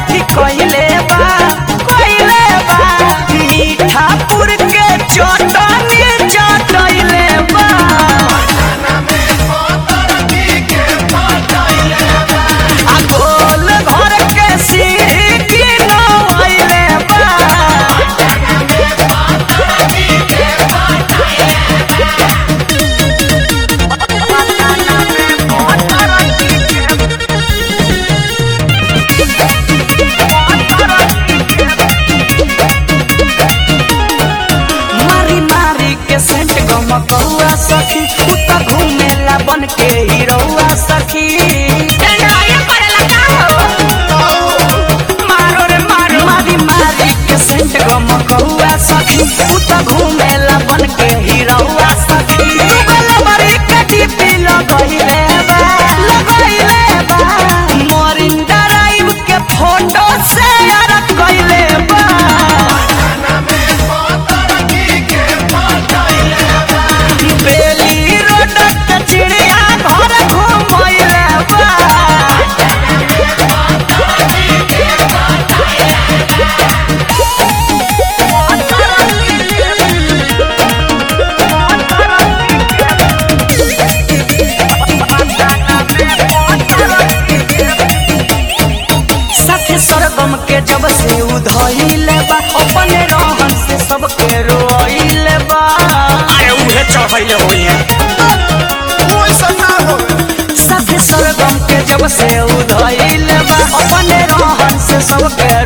अथी कइले बा मीठापुर के चटनी चटइले बा आ गोल घर के सीढ़ी गिनवइले बा सेंट गमकौआ सखी तू त घूमेला बन के हीरोआ सखी मारो रे मारो मारी मारी के सेंट गमकौआ सखी तू त घूमेला बन के हीरोआ सखी बलबरी के डीपी लगइले बा मोरिन ड्राइव के फोटो शेयर कइले बा बेली रोड के चिड़िया घर घुमइले बा साथे सरगम के जब से उधइले बा अपने रहन से सबके रोइले बा अरे उहे चढ़इले होइए साथे सरगम के जब से उधइले बा अपने रहन से सबके